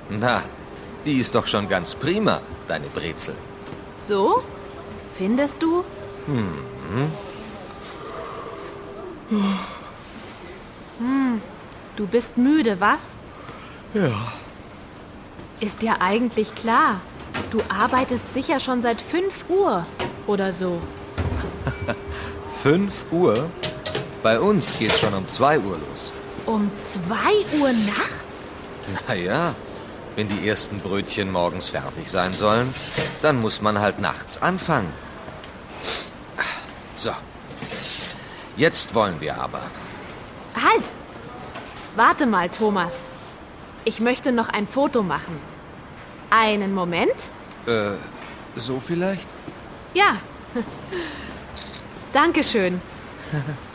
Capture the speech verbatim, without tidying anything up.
Na, die ist doch schon ganz prima, deine Brezel. So? Findest du? Hm. Hm, du bist müde, was? Ja. Ist dir eigentlich klar? Du arbeitest sicher schon seit fünf Uhr oder so. fünf Uhr? Bei uns geht's schon um zwei Uhr los. Um zwei Uhr nachts? Naja, wenn die ersten Brötchen morgens fertig sein sollen, dann muss man halt nachts anfangen. So. Jetzt wollen wir aber. Halt! Warte mal, Thomas. Ich möchte noch ein Foto machen. Einen Moment. Äh, so vielleicht? Ja. Dankeschön.